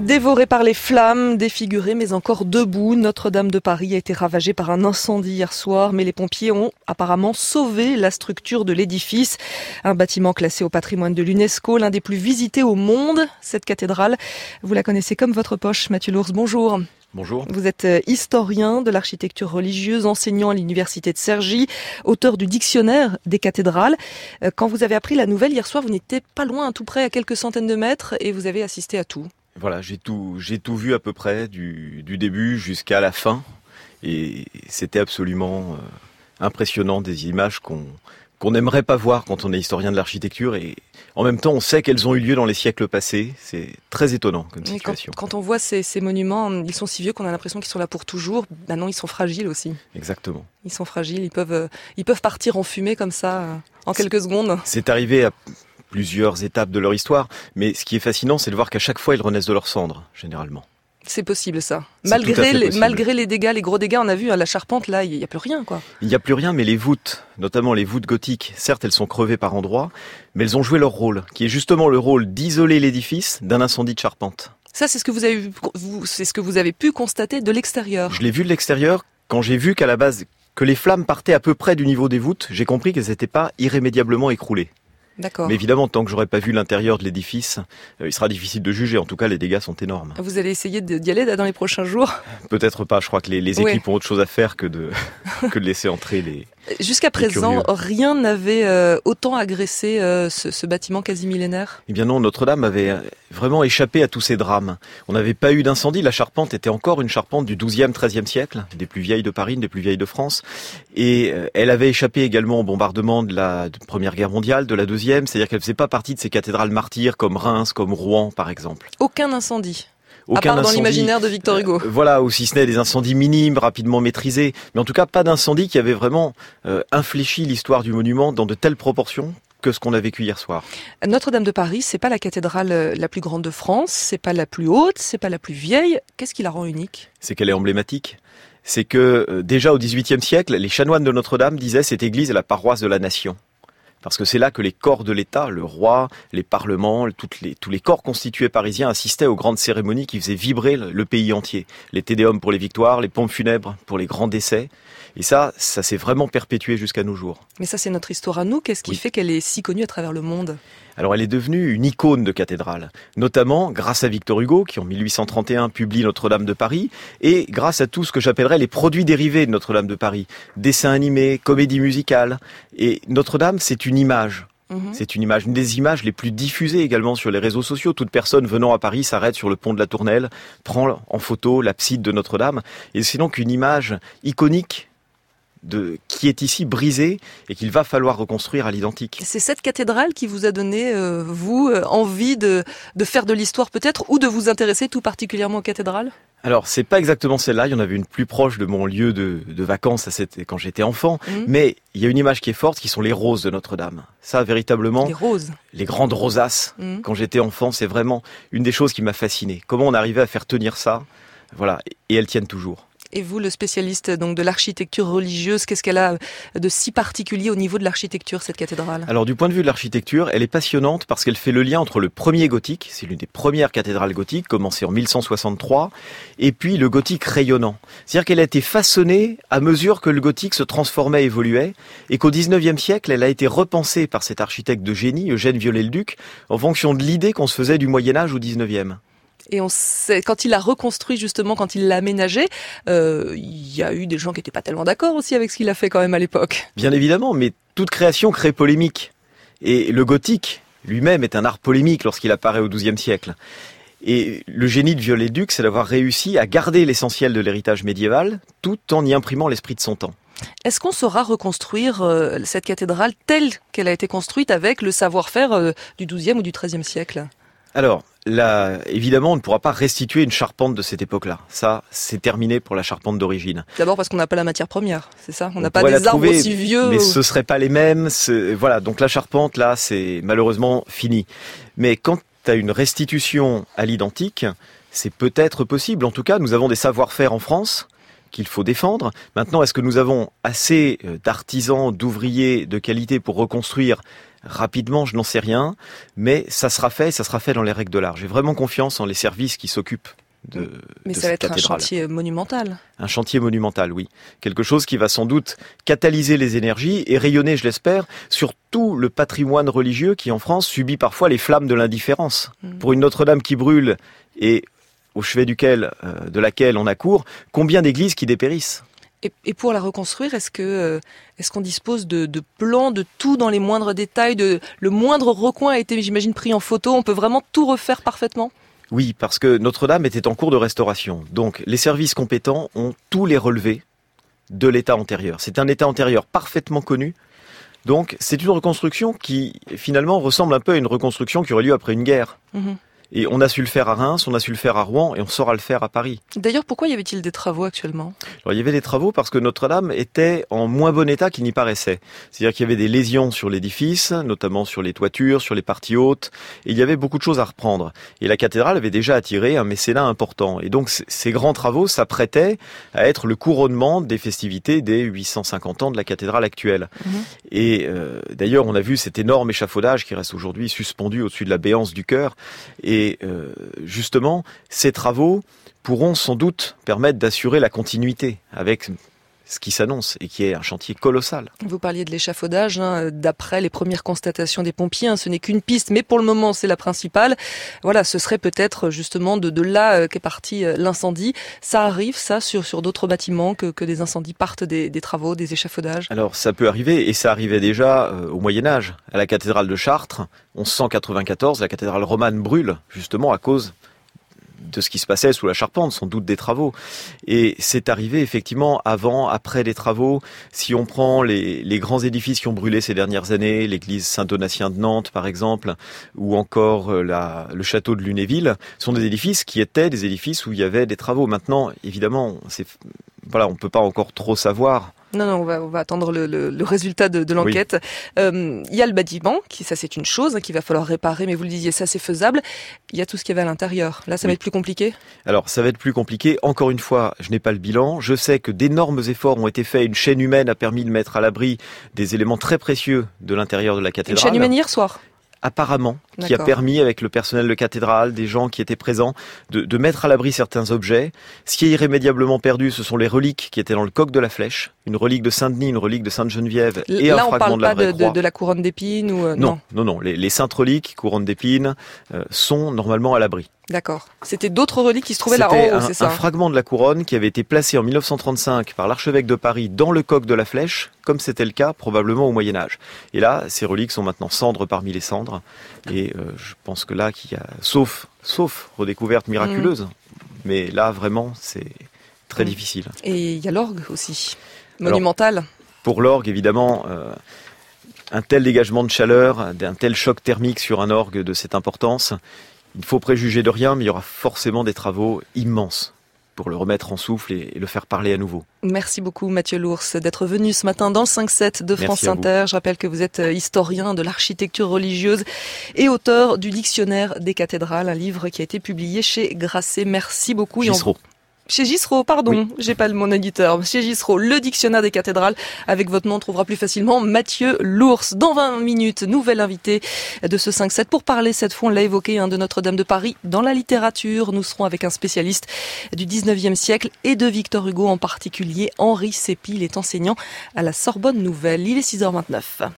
Dévorée par les flammes, défigurée mais encore debout, Notre-Dame de Paris a été ravagée par un incendie hier soir, mais les pompiers ont apparemment sauvé la structure de l'édifice. Un bâtiment classé au patrimoine de l'UNESCO, l'un des plus visités au monde, cette cathédrale. Vous la connaissez comme votre poche, Mathieu Lours, bonjour. Bonjour. Vous êtes historien de l'architecture religieuse, enseignant à l'université de Cergy, auteur du dictionnaire des cathédrales. Quand vous avez appris la nouvelle hier soir, vous n'étiez pas loin, tout près, à quelques centaines de mètres, et vous avez assisté à tout. Voilà, j'ai tout vu à peu près, du début jusqu'à la fin, et c'était absolument impressionnant, des images qu'on n'aimerait pas voir quand on est historien de l'architecture, et en même temps on sait qu'elles ont eu lieu dans les siècles passés. C'est très étonnant comme situation. Quand on voit ces monuments, ils sont si vieux qu'on a l'impression qu'ils sont là pour toujours. Non, ils sont fragiles aussi. Exactement. Ils sont fragiles, ils peuvent partir en fumée comme ça en quelques secondes. C'est arrivé à plusieurs étapes de leur histoire, mais ce qui est fascinant, c'est de voir qu'à chaque fois ils renaissent de leurs cendres, généralement. C'est possible ça. Malgré les dégâts, les gros dégâts, on a vu la charpente, là, il n'y a plus rien, quoi. Il n'y a plus rien, mais les voûtes, notamment les voûtes gothiques, certes elles sont crevées par endroits, mais elles ont joué leur rôle, qui est justement le rôle d'isoler l'édifice d'un incendie de charpente. Ça, c'est ce que vous avez pu constater de l'extérieur. Je l'ai vu de l'extérieur, quand j'ai vu qu'à la base, que les flammes partaient à peu près du niveau des voûtes, j'ai compris qu'elles n'étaient pas irrémédiablement écroulées. D'accord. Mais évidemment, tant que j'aurais pas vu l'intérieur de l'édifice, il sera difficile de juger. En tout cas, les dégâts sont énormes. Vous allez essayer d'y aller dans les prochains jours ? Peut-être pas. Je crois que les équipes ont autre chose à faire que de laisser entrer les... Jusqu'à présent, rien n'avait autant agressé ce bâtiment quasi millénaire ? Eh bien non, Notre-Dame avait vraiment échappé à tous ces drames. On n'avait pas eu d'incendie. La charpente était encore une charpente du XIIe, XIIIe siècle, des plus vieilles de Paris, des plus vieilles de France. Et elle avait échappé également au bombardement de la Première Guerre mondiale, de la Deuxième. C'est-à-dire qu'elle faisait pas partie de ces cathédrales martyrs comme Reims, comme Rouen, par exemple. Aucun incendie. À part dans l'imaginaire de Victor Hugo. Voilà, ou si ce n'est des incendies minimes, rapidement maîtrisés. Mais en tout cas, pas d'incendie qui avait vraiment infléchi l'histoire du monument dans de telles proportions que ce qu'on a vécu hier soir. Notre-Dame de Paris, c'est pas la cathédrale la plus grande de France, c'est pas la plus haute, c'est pas la plus vieille. Qu'est-ce qui la rend unique ? C'est qu'elle est emblématique. C'est que déjà au XVIIIe siècle, les chanoines de Notre-Dame disaient cette église est la paroisse de la nation. Parce que c'est là que les corps de l'État, le roi, les parlements, tous les corps constitués parisiens assistaient aux grandes cérémonies qui faisaient vibrer le pays entier. Les tédéums pour les victoires, les pompes funèbres pour les grands décès. Et ça s'est vraiment perpétué jusqu'à nos jours. Mais ça, c'est notre histoire à nous. Qu'est-ce qui fait qu'elle est si connue à travers le monde ? Alors elle est devenue une icône de cathédrale, notamment grâce à Victor Hugo qui en 1831 publie Notre-Dame de Paris et grâce à tout ce que j'appellerais les produits dérivés de Notre-Dame de Paris, dessins animés, comédies musicales. Et Notre-Dame, c'est une image. C'est une des images les plus diffusées également sur les réseaux sociaux. Toute personne venant à Paris s'arrête sur le pont de la Tournelle, prend en photo l'abside de Notre-Dame. Et c'est donc une image iconique qui est ici brisée et qu'il va falloir reconstruire à l'identique. C'est cette cathédrale qui vous a donné, envie de faire de l'histoire peut-être, ou de vous intéresser tout particulièrement aux cathédrales ? Alors, c'est pas exactement celle-là. Il y en avait une plus proche de mon lieu de vacances quand j'étais enfant. Mais il y a une image qui est forte, qui sont les roses de Notre-Dame. Ça, véritablement. Les roses. Les grandes rosaces. Quand j'étais enfant, c'est vraiment une des choses qui m'a fasciné. Comment on arrivait à faire tenir ça. Voilà. Et elles tiennent toujours. Et vous, le spécialiste donc de l'architecture religieuse, qu'est-ce qu'elle a de si particulier au niveau de l'architecture, cette cathédrale ? Alors du point de vue de l'architecture, elle est passionnante parce qu'elle fait le lien entre le premier gothique, c'est l'une des premières cathédrales gothiques, commencée en 1163, et puis le gothique rayonnant. C'est-à-dire qu'elle a été façonnée à mesure que le gothique se transformait, évoluait, et qu'au XIXe siècle, elle a été repensée par cet architecte de génie, Eugène Viollet-le-Duc, en fonction de l'idée qu'on se faisait du Moyen-Âge au XIXe. Et on sait, quand il l'a reconstruit justement, quand il l'a aménagé, il y a eu des gens qui n'étaient pas tellement d'accord aussi avec ce qu'il a fait quand même à l'époque. Bien évidemment, mais toute création crée polémique. Et le gothique lui-même est un art polémique lorsqu'il apparaît au XIIe siècle. Et le génie de Viollet-le-Duc, c'est d'avoir réussi à garder l'essentiel de l'héritage médiéval, tout en y imprimant l'esprit de son temps. Est-ce qu'on saura reconstruire cette cathédrale telle qu'elle a été construite avec le savoir-faire du XIIe ou du XIIIe siècle ? Alors, là, évidemment, on ne pourra pas restituer une charpente de cette époque-là. Ça, c'est terminé pour la charpente d'origine. D'abord parce qu'on n'a pas la matière première, c'est ça ? On n'a pas des arbres aussi vieux. Mais ce ne seraient pas les mêmes. Voilà, donc la charpente, là, c'est malheureusement fini. Mais quant à une restitution à l'identique, c'est peut-être possible. En tout cas, nous avons des savoir-faire en France qu'il faut défendre. Maintenant, est-ce que nous avons assez d'artisans, d'ouvriers de qualité pour reconstruire rapidement, je n'en sais rien, mais ça sera fait dans les règles de l'art. J'ai vraiment confiance en les services qui s'occupent Mais de ça va cette être cathédrale. un chantier monumental. Un chantier monumental, oui. Quelque chose qui va sans doute catalyser les énergies et rayonner, je l'espère, sur tout le patrimoine religieux qui, en France, subit parfois les flammes de l'indifférence. Pour une Notre-Dame qui brûle et au chevet de laquelle on accourt, combien d'églises qui dépérissent ? Et pour la reconstruire, est-ce qu'on dispose de plans, de tout dans les moindres détails, le moindre recoin a été, j'imagine, pris en photo, on peut vraiment tout refaire parfaitement ? Oui, parce que Notre-Dame était en cours de restauration. Donc, les services compétents ont tous les relevés de l'état antérieur. C'est un état antérieur parfaitement connu. Donc, c'est une reconstruction qui, finalement, ressemble un peu à une reconstruction qui aurait lieu après une guerre. Et on a su le faire à Reims, on a su le faire à Rouen et on saura le faire à Paris. D'ailleurs, pourquoi y avait-il des travaux actuellement ? Alors, il y avait des travaux parce que Notre-Dame était en moins bon état qu'il n'y paraissait. C'est-à-dire qu'il y avait des lésions sur l'édifice, notamment sur les toitures, sur les parties hautes, et il y avait beaucoup de choses à reprendre. Et la cathédrale avait déjà attiré un mécénat important. Et donc, ces grands travaux s'apprêtaient à être le couronnement des festivités des 850 ans de la cathédrale actuelle. Et d'ailleurs, on a vu cet énorme échafaudage qui reste aujourd'hui suspendu au-dessus de la béance du chœur. Et justement, ces travaux pourront sans doute permettre d'assurer la continuité avec ce qui s'annonce et qui est un chantier colossal. Vous parliez de l'échafaudage, d'après les premières constatations des pompiers, ce n'est qu'une piste, mais pour le moment c'est la principale. Voilà, ce serait peut-être justement de là qu'est parti l'incendie. Ça arrive, ça, sur d'autres bâtiments, que des incendies partent des travaux, des échafaudages ? Alors ça peut arriver, et ça arrivait déjà au Moyen-Âge. À la cathédrale de Chartres, 1194, la cathédrale romane brûle, justement à cause de ce qui se passait sous la charpente, sans doute des travaux. Et c'est arrivé effectivement avant, après les travaux. Si on prend les grands édifices qui ont brûlé ces dernières années, l'église Saint-Donatien de Nantes par exemple, ou encore le château de Lunéville, sont des édifices qui étaient des édifices où il y avait des travaux. Maintenant, évidemment, on ne peut pas encore trop savoir. Non, on va attendre le résultat de l'enquête. Il y a le bâtiment, ça c'est une chose qu'il va falloir réparer, mais vous le disiez, ça c'est faisable. Il y a tout ce qu'il y avait à l'intérieur. Là, ça va être plus compliqué ? Alors, ça va être plus compliqué. Encore une fois, je n'ai pas le bilan. Je sais que d'énormes efforts ont été faits. Une chaîne humaine a permis de mettre à l'abri des éléments très précieux de l'intérieur de la cathédrale. Une chaîne humaine hier soir ? Apparemment, qui a permis, avec le personnel de cathédrale, des gens qui étaient présents, de mettre à l'abri certains objets. Ce qui est irrémédiablement perdu, ce sont les reliques qui étaient dans le coq de la flèche. Une relique de Saint-Denis, une relique de Sainte-Geneviève et un fragment de la vraie croix. Là, on parle pas de la couronne d'épines ou Non. Les saintes reliques, couronne d'épines, sont normalement à l'abri. D'accord. C'était d'autres reliques qui se trouvaient là en haut, c'est ça ? Un fragment de la couronne qui avait été placé en 1935 par l'archevêque de Paris dans le coq de la flèche, comme c'était le cas probablement au Moyen-Âge. Et là, ces reliques sont maintenant cendres parmi les cendres. Et je pense que là, qu'il y a, sauf redécouverte miraculeuse, mais là, vraiment, c'est très difficile. Et il y a l'orgue aussi, monumental. Alors, pour l'orgue, évidemment, un tel dégagement de chaleur, un tel choc thermique sur un orgue de cette importance, il ne faut préjuger de rien, mais il y aura forcément des travaux immenses pour le remettre en souffle et le faire parler à nouveau. Merci beaucoup Mathieu Lours d'être venu ce matin dans le 5-7 de France Inter. Je rappelle que vous êtes historien de l'architecture religieuse et auteur du Dictionnaire des cathédrales, un livre qui a été publié chez Grasset. Merci beaucoup. Chez Gissereau, pardon, j'ai pas mon éditeur. Chez Gissereau, le Dictionnaire des cathédrales. Avec votre nom, on trouvera plus facilement Mathieu Lours. Dans 20 minutes, nouvel invité de ce 5-7 pour parler cette fois, on l'a évoqué, de Notre-Dame de Paris dans la littérature. Nous serons avec un spécialiste du 19e siècle et de Victor Hugo en particulier. Henri Sépie, il est enseignant à la Sorbonne Nouvelle. Il est 6h29.